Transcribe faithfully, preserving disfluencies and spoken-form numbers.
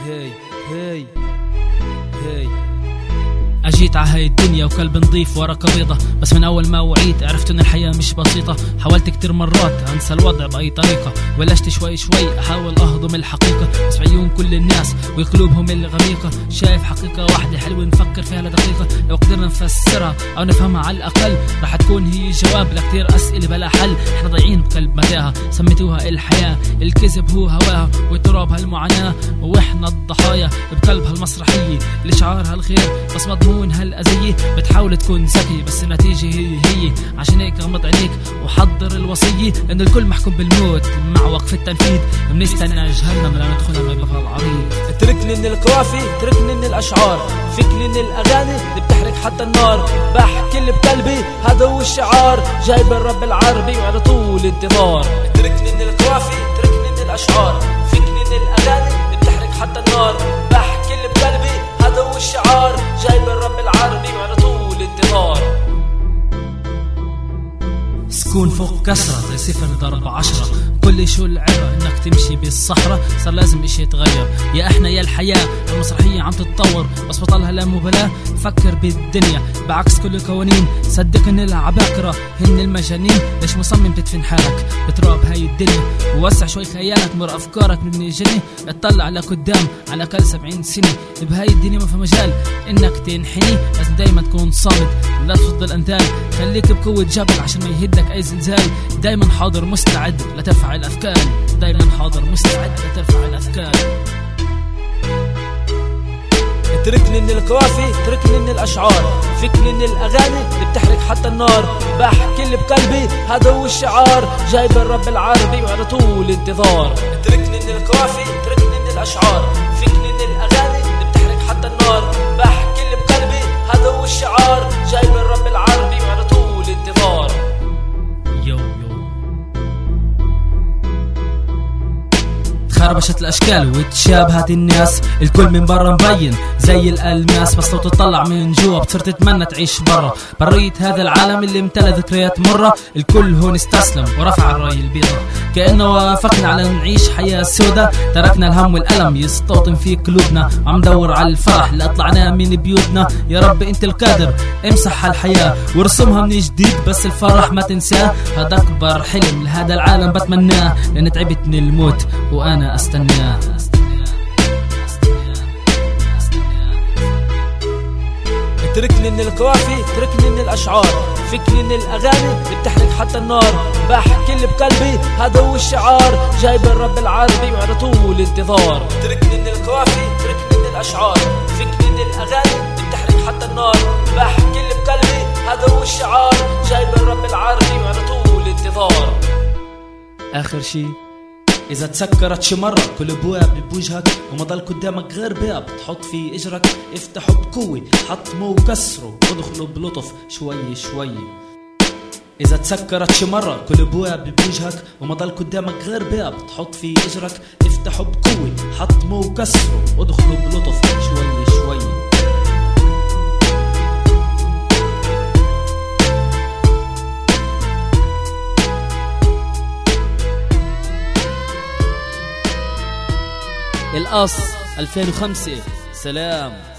هاي هاي هاي أجيت على هاي الدنيا وكلب نضيف ورقة بيضة، بس من أول ما وعيت عرفت إن الحياة مش بسيطة. حاولت كتير مرات أنسى الوضع بأي طريقة، بلشت شوي شوي أحاول أهضم الحقيقة، بس بعيون كل الناس وقلوبهم الغميقة شايف حقيقة واحدة حلوة نفكر فيها لدقيقة. لو قدرنا نفسرها أو نفهمها على الأقل راح تكون هي جواب لكتير أسئلة بلا حل. احنا ضايعين بقلب متاهة سميتوها الحياة، الكذب هو هواها والتراب هالمعاناة، واحنا الضحايا بقلب هالمسرحية. الإشعار هالخير بس مضمون هالأذية، بتحاول تكون ذكي بس النتيجة هي هي. عشان هيك غمض عينيك وحضر الوصية، لأن الكل محكوم بالموت مع وقف التنفيذ. بنستنى جهنم لا ندخلها من باب العريض. اتركني من القوافي اتركني من الأشعار، فكني من الأغاني اللي بتحرق حتى النار. بحكي اللي بقلبي هذا هو الشعار، جايب الرب العربي وعلى طول انتظار. اتركني من القوافي اتركني من الأشعار، فكني من الأغاني اللي بتحرق حتى النار. بحكي اللي بقلبي هذا هو الشعار، جايب الرب العربي وعلى طول انتظار. سكون فوق كسرة زي صفر ضرب عشرة، كل شو العبرة انك تمشي بالصحراء. صار لازم اشي يتغير، يا احنا يا الحياة. المسرحية عم تتطور بس بطلها لا مبالاة. فكر بالدنيا بعكس كل القوانين، صدق ان العباقرة هن المجانين. ليش مصمم تدفن حالك بتراب هاي الدنيا؟ ووسع شوي خيالك مر افكارك من الجنة. اطلع لقدام على الاقل سبعين سنة. بهاي الدنيا ما في مجال انك تنحني، لازم دايما تكون صامت لا تفضل انذال. خليك بقوة جبل عشان ما يهدك اي زلزال. دايما حاضر مستعد لترفع الأثقال، دايما حاضر مستعد لترفع الأثقال. اتركني من القوافي اتركني من الأشعار، فكني من الأغاني اللي بتحرق حتى النار. بحكي اللي بقلبي هذا هو الشعار، جايب الرب العربي وعلى طول انتظار. اتركني من القوافي اتركني من الأشعار، فكني من الأغاني اللي بتحرق حتى النار. بحكي اللي بقلبي هذا هو الشعار، جايب الرب العربي وعلى طول انتظار. يو يو تخربشت الاشكال وتشابهت الناس، الكل من برا مبين زي الالماس. بس لو تطلع من جوا بتصير تتمنى تعيش برا برية هذا العالم اللي امتلى ذكريات مرة. الكل هون استسلم ورفع الراي البيضة، كأنه وافقنا على نعيش حياة سودا. تركنا الهم والألم يستوطن في قلوبنا، عم دور على الفرح اللي طلعناه من بيوتنا. يا رب انت القادر امسح هالحياة وارسمها من جديد، بس الفرح ما تنساه. هذا اكبر حلم لهذا العالم بتمناه، لان تعبت من الموت وانا استناه. اتركني من القوافي اتركني من الأشعار، فكني من الأغاني اللي بتحرق حتى النار. بحكي اللي بقلبي هذا هو الشعار، جايب الرب العربي وعلى طول انتظار. اتركني من القوافي اتركني من الأشعار، فكني من الأغاني اللي بتحرق حتى النار. بحكي اللي بقلبي هذا هو الشعار، جايب الرب العربي وعلى طول انتظار. آخر شي إذا تسكرت شي مرة كل بواب بوجهك وما ضل قدامك غير باب تحط فيه إجرك، افتحه بقوة حطمه وكسره وادخله بلطف شوي شوي. إذا تسكرت شي مرة كل بواب بوجهك وما ضل قدامك غير باب تحط فيه إجرك، افتحه بقوة حطمه وكسره وادخله بلطف شوي شوي. القص ألفين وخمسة. سلام.